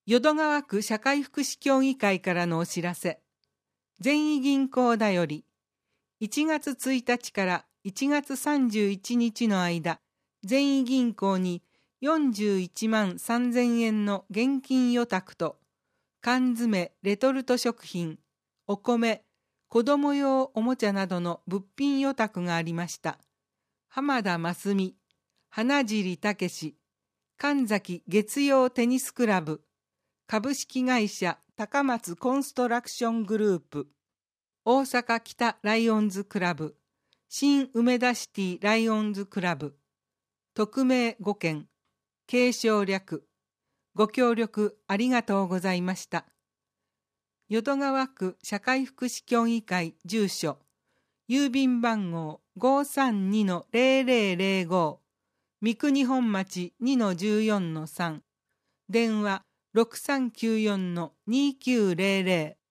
淀川区社会福祉協議会からのお知らせ。全医銀行だより、1月1日から1月31日の間、全医銀行に41万3000円の現金預託と、缶詰、レトルト食品、お米、子供用おもちゃなどの物品預託がありました。浜田真澄、花尻武、神崎月曜テニスクラブ、株式会社高松コンストラクショングループ、大阪北ライオンズクラブ、新梅田シティライオンズクラブ、匿名5件、継承略、ご協力ありがとうございました。淀川区社会福祉協議会住所、郵便番号 532-0005、三国本町 2-14-3、電話 6394-2900